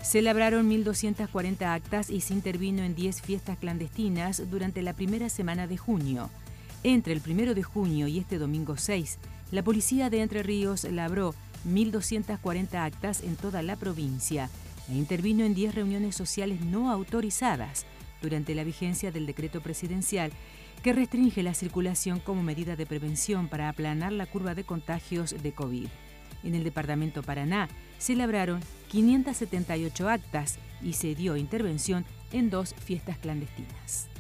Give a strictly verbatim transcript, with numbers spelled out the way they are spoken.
Se labraron mil doscientas cuarenta actas y se intervino en diez fiestas clandestinas durante la primera semana de junio. Entre el primero de junio y este domingo seis, la policía de Entre Ríos labró mil doscientas cuarenta actas en toda la provincia e intervino en diez reuniones sociales no autorizadas durante la vigencia del decreto presidencial que restringe la circulación como medida de prevención para aplanar la curva de contagios de COVID. En el departamento Paraná se labraron quinientas setenta y ocho actas y se dio intervención en dos fiestas clandestinas.